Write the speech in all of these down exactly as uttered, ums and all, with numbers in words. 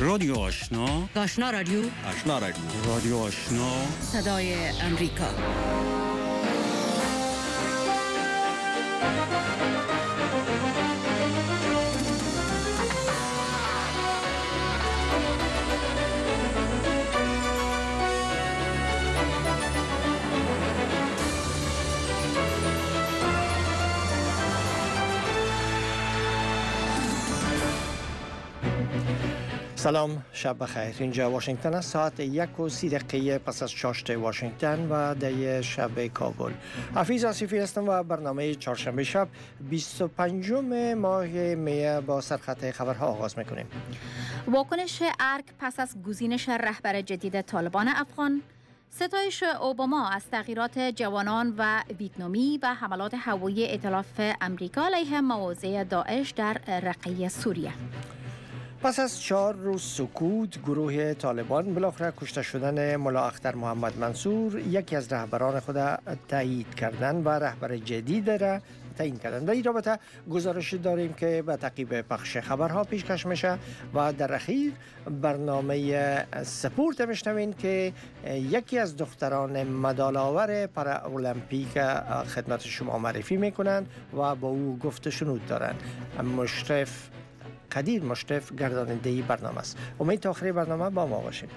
رادیو آشنا، آشنا رادیو، آشنا رادیو، رادیو آشنا، صدای امریکا. سلام، شب بخیر. اینجا واشنگتن است. ساعت یک و سی دقیقه پس از چاشت واشنگتن و ده شب کابل. حفیظ آصفی هستم و برنامه چهارشنبه شب بیست و پنجم ماه می با سرخط خبرها آغاز میکنیم. واکنش ارگ پس از گزینش رهبر جدید طالبان افغان، ستایش اوباما از تغییرات جوانان و ویتنامی و حملات هوایی ائتلاف امریکا علیه مواضع داعش در رقه سوریه. پس از چهار روز سکوت، گروه طالبان بالاخره کشته شدن ملا اختر محمد منصور، یکی از رهبران خود تایید کردن و رهبر جدید را تعیین کردن. در این رابطه گزارش داریم که به تعقیب پخش خبرها پیشکش میشه و در اخیر برنامه سپورت میشنوین که یکی از دختران مدال آور پارا المپیک خدمت شما معرفی میکنن و با او گفت و شنود دارن. مشرف قدیر مشرف گرداننده برنامه است. امید تا آخر برنامه با ما باشید.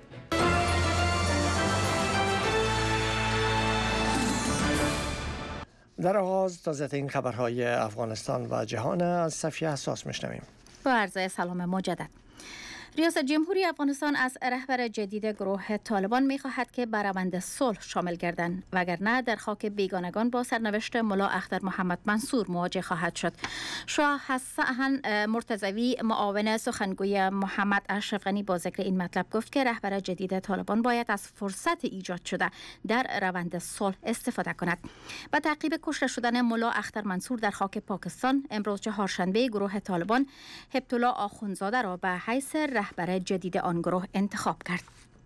در آغاز تازه‌ترین خبرهای افغانستان و جهان از صفیه حساس میشنویم. با عرض سلام مجدد. ریاست جمهوری افغانستان از رهبر جدید گروه طالبان می‌خواهد که بر روند صلح شامل گردند، وگرنه در خاک بیگانگان با سرنوشت ملا اختر محمد منصور مواجه خواهد شد. شاه حسن مرتضوی معاون سخنگوی محمد اشرف غنی با ذکر این مطلب گفت که رهبر جدید طالبان باید از فرصت ایجاد شده در روند صلح استفاده کند. با تعقیب کشته شدن ملا اختر منصور در خاک پاکستان، امروز چهارشنبه گروه طالبان هبت‌الله آخوندزاده را به حیث رهبر جدید آن گروه انتخاب کرد.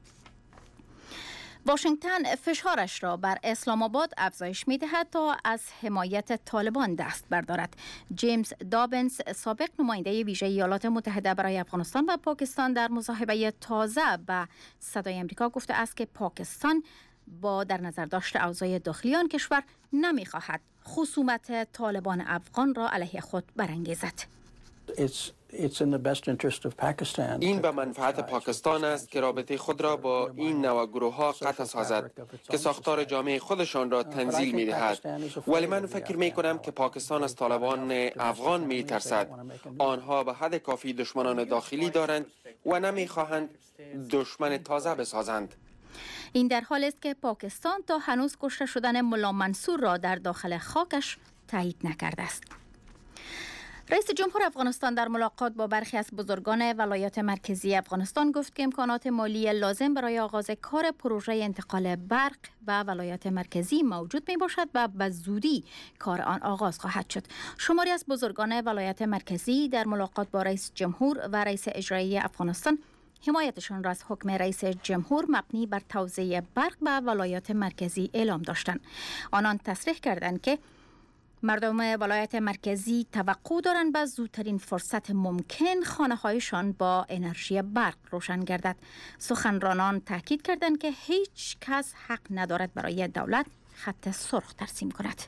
واشنگتن فشارش را بر اسلام آباد افزایش می‌دهد تا از حمایت طالبان دست بردارد. جیمز دابنز، سابق نماینده ویژه ایالات متحده برای افغانستان و پاکستان، در مصاحبه تازه به صدای امریکا گفته است که پاکستان با در نظر داشت اوضاع داخلی آن کشور نمی‌خواهد خصومت طالبان افغان را علیه خود برانگیزد. It's It's in the best interest of Pakistan. این به منفعت پاکستان است که رابطه خود را با این نوع گروه ها قطع سازد که ساختار جامعه خودشان را تنزیل می دهد. ولی من فکر می کنم که پاکستان از طالبان افغان می ترسد. آنها به حد کافی دشمنان داخلی دارند و نمی خواهند دشمن تازه بسازند. این در حالی است که پاکستان تا هنوز کشته شدن ملا منصور را در داخل خاکش تایید نکرده است. رئیس جمهور افغانستان در ملاقات با برخی از بزرگان ولایات مرکزی افغانستان گفت که امکانات مالی لازم برای آغاز کار پروژه انتقال برق به ولایات مرکزی موجود می باشد و به زودی کار آن آغاز خواهد شد. شماری از بزرگان ولایات مرکزی در ملاقات با رئیس جمهور و رئیس اجرایی افغانستان حمایتشان را از حکم رئیس جمهور مبنی بر توزیع برق به ولایات مرکزی اعلام داشتند. آنان تصریح کردند که مردم ولایت مرکزی توقع دارند به زودترین فرصت ممکن خانه‌هایشان با انرژی برق روشن گردد. سخنرانان تاکید کردند که هیچ کس حق ندارد برای دولت خط سرخ ترسیم کند.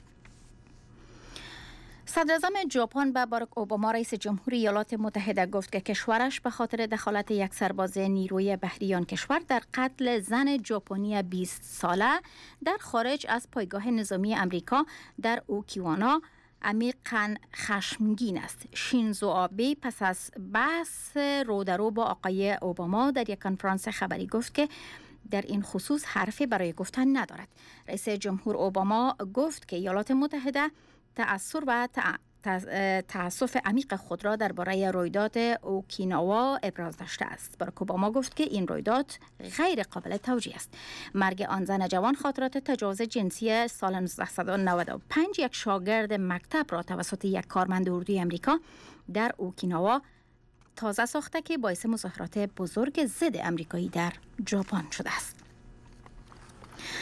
صدر اعظم ژاپن به باراک اوباما رئیس جمهوری ایالات متحده گفت که کشورش به خاطر دخالت یک سرباز نیروی بحری آن کشور در قتل زن ژاپنی بیست ساله در خارج از پایگاه نظامی امریکا در اوکیوانا عمیقاً خشمگین است. شینزو آبه پس از بحث رودرو با آقای اوباما در یک کنفرانس خبری گفت که در این خصوص حرفی برای گفتن ندارد. رئیس جمهور اوباما گفت که ایالات متحده تأثیر و تأسف عمیق خود را درباره رویداد اوکیناوا ابراز داشته است. باراک اوباما گفت که این رویداد غیر قابل توجیه است. مرگ آن زن جوان خاطرات تجاوز جنسی سال نوزده نود و پنج یک شاگرد مکتب را توسط یک کارمند اردوی امریکا در اوکیناوا تازه ساخته که باعث مظاهرات بزرگ ضد امریکایی در ژاپن شده است.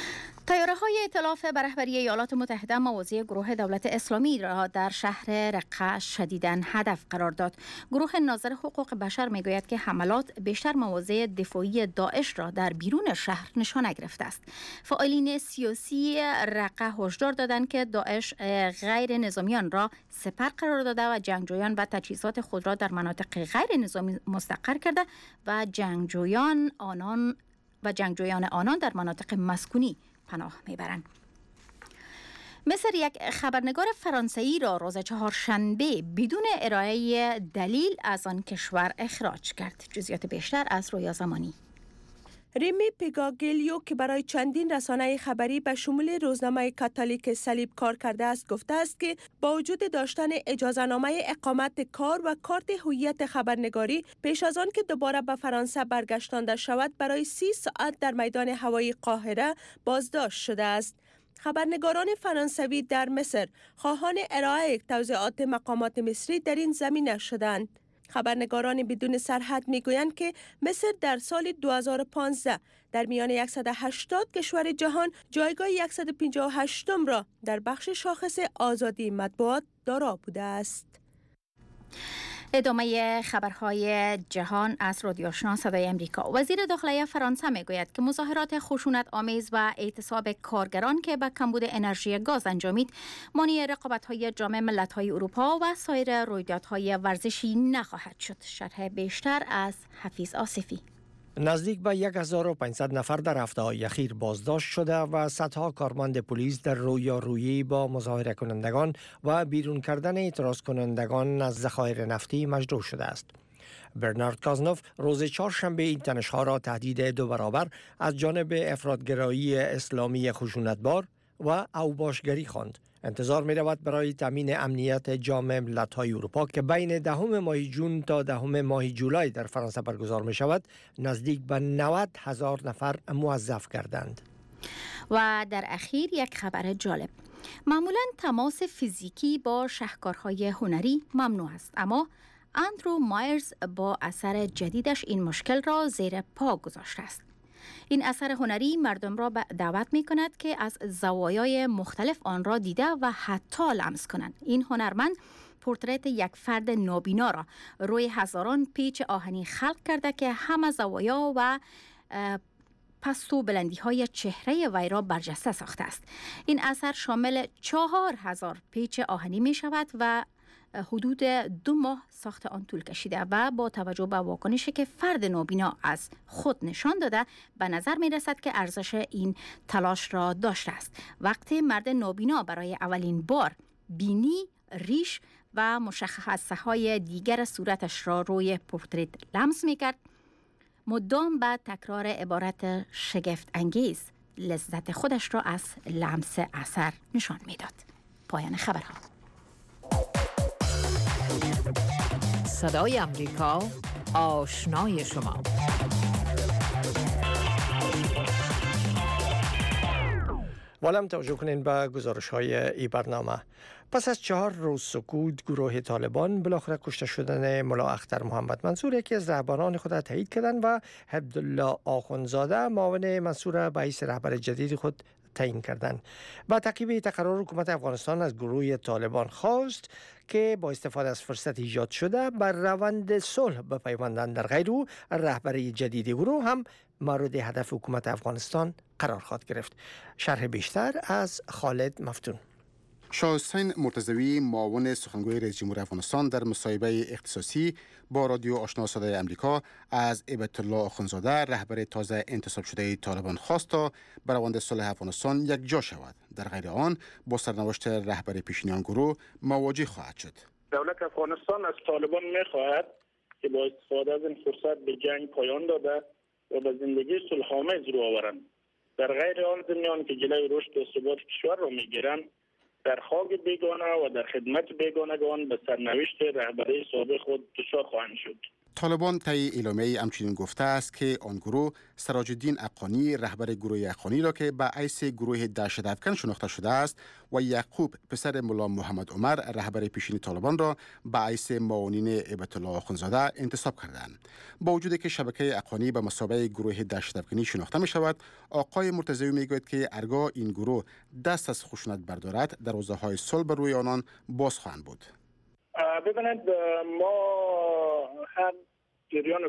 طیاره‌های ائتلاف به رهبری ایالات متحده مواضع گروه دولت اسلامی را در شهر رقه شدیداً هدف قرار داد. گروه ناظر حقوق بشر میگوید که حملات بیشتر مواضع دفاعی داعش را در بیرون شهر نشانه گرفته است. فعالین سیاسی رقه هشدار دادند که داعش غیر نظامیان را سپر قرار داده و جنگجویان و تجهیزات خود را در مناطق غیر نظامی مستقر کرده و جنگجویان آنان و جنگجویان آنان در مناطق مسکونی پناه میبرند. مصر یک خبرنگار فرانسوی را روز چهارشنبه بدون ارائه دلیل از آن کشور اخراج کرد. جزئیات بیشتر از رویا زمانی. ریمی پیگاگلیو که برای چندین رسانه خبری به شمول روزنامه کاتولیک صلیب کار کرده است گفته است که با وجود داشتن اجازه‌نامه اقامت کار و کارت هویت خبرنگاری پیش از آن که دوباره به فرانسه برگشتانده شود برای سی ساعت در میدان هوایی قاهره بازداشت شده است. خبرنگاران فرانسوی در مصر خواهان ارائه توضیحات مقامات مصری در این زمینه شدند. خبرنگاران بدون سرحد میگویند که مصر در سال دو هزار و پانزده در میان صد و هشتاد کشور جهان جایگاه صد و پنجاه و هشت را در بخش شاخص آزادی مطبوعات دارا بوده است. ادامه خبرهای جهان از رادیو آشنا صدای امریکا. وزیر داخلی فرانسه میگوید که مظاهرات خشونت آمیز و اعتصاب کارگران که به کمبود انرژی گاز انجامید مانع رقابت‌های جام ملت‌های اروپا و سایر رویدادهای ورزشی نخواهد شد. شرح بیشتر از حفیظ آصفی. نزدیک به هزار و پانصد نفر در هفته‌های اخیر بازداشت شده و صدها کارمند پلیس در رویارویی با مظاهره کنندگان و بیرون کردن اعتراض کنندگان از ذخایر نفتی مجروح شده است. برنارد کازنوف روز چهارشنبه این تنش‌ها را تهدید دو برابر از جانب افراطگرایی اسلامی خشونتبار و اوباشگری خواند. انتظار می رود برای تامین امنیت جام ملت‌های اروپا که بین دهم ماه جون تا دهم ماه جولای در فرانسه برگزار می شود نزدیک به نود هزار نفر موظف کردند. و در اخیر یک خبر جالب. معمولاً تماس فیزیکی با شهکارهای هنری ممنوع است، اما اندرو مایرز با اثر جدیدش این مشکل را زیر پا گذاشته است. این اثر هنری مردم را دعوت می کند که از زوایای مختلف آن را دیده و حتی لمس کنند. این هنرمند پورترت یک فرد نابینا را روی هزاران پیچ آهنی خلق کرده که همه زوایا و پست و بلندی های چهره وی را برجسته ساخته است. این اثر شامل چهار هزار پیچ آهنی می شود و حدود دو ماه ساخت آن طول کشیده و با توجه به واکنشی که فرد نابینا از خود نشان داده به نظر می رسد که ارزش این تلاش را داشته است. وقتی مرد نابینا برای اولین بار بینی، ریش و مشخصه های دیگر صورتش را روی پورترت لمس می کرد، مدام به تکرار عبارت شگفت انگیز لذت خودش را از لمس اثر نشان می داد. پایان خبرها. صدای امریکا، آشنای شما. والم توجه کنین به گزارش های ای برنامه. پس از چهار روز سکوت، گروه طالبان بالاخره کشته شدن ملا اختر محمد منصور یکی از رهبران خود را تایید کردند و عبدالله آخوندزاده معاون منصور به حیث رهبر جدید خود تعیین کردند. با تعقیب تقرر حکومت افغانستان از گروه طالبان خواست که با استفاده از فرصت ایجاد شده بر روند صلح بپیوندند. در غیر او رهبری جدید گروه هم مورد هدف حکومت افغانستان قرار خواهد گرفت. شرح بیشتر از خالد مفتون. شاه حسین مرتضوی معاون سخنگوی رئیس جمهور افغانستان در مصاحبه اختصاصی با رادیو آشنا صدای امریکا از عبدالله آخوندزاده رهبر تازه انتصاب شده طالبان خواست تا بر روند صلح افغانستان یک جا شود. در غیر آن با سرنوشت رهبر پیشینیان گروه مواجه خواهد شد. دولت افغانستان از طالبان می‌خواهد که با استفاده از این فرصت به جنگ پایان داده و به زندگی صلح‌آمیز رو آورند. در غیر آن ضمن که جلوی رشد و ثبات کشور را می‌گیرند، در خاک بیگانه و در خدمت بیگانگان به سرنوشت رهبری سابق خود دچار خواهند شد. طالبان طی اعلامیه همچنین گفته است که آن گروه سراج الدین اقانی رهبر گروه اقانی را که به حیث گروه دهشت افکن شناخته شده است و یعقوب پسر ملا محمد عمر رهبر پیشین طالبان را به حیث معاونین هیبت الله آخوندزاده انتصاب کردند. با وجودی که شبکه اقانی به مثابه گروه دهشت افکنی شناخته می شود، آقای مرتضوی می گوید که هرگاه این گروه دست از خشونت بردارد دروازه‌های صلح بر روی آنان باز خواهند بود. ببینید ما هم جریان